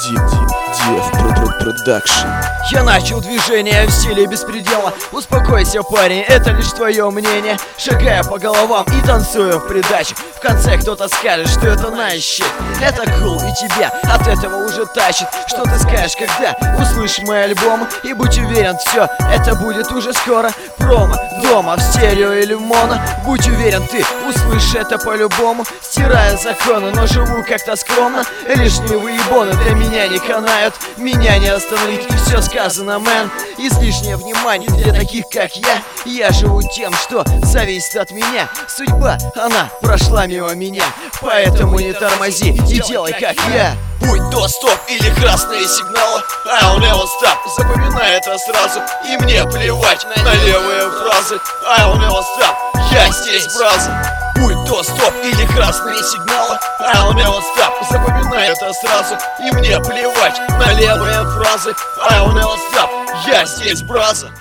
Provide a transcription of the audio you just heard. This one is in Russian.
Продакшн. Я начал движение в стиле беспредела. Успокойся, парень, это лишь твое мнение. Шагая по головам и танцуя в придачу. В конце кто-то скажет, что это nice shit. Это cool, и тебя от этого уже тащит. Что ты скажешь, когда услышишь мой альбом? И будь уверен, все это будет уже скоро. Промо, дома, в стерео или в моно. Будь уверен, ты услышишь это по-любому. Стирая законы, но живу как-то скромно. Лишние выебоны для меня не канают. Меня не остановить, и все сказано, мэн. Излишнее внимание для таких, как я. Я живу тем, что зависит от меня. Судьба, она прошла мимо меня. Поэтому не тормози и делай, как я. Будь то стоп или красные сигналы, I'll never stop, запоминай это сразу. И мне плевать на левые фразы, I'll never stop, я здесь, браза. Будь то стоп или красные сигналы, I'll never stop, запоминай это сразу. И мне плевать на левые фразы, I'll never stop, я здесь, браза.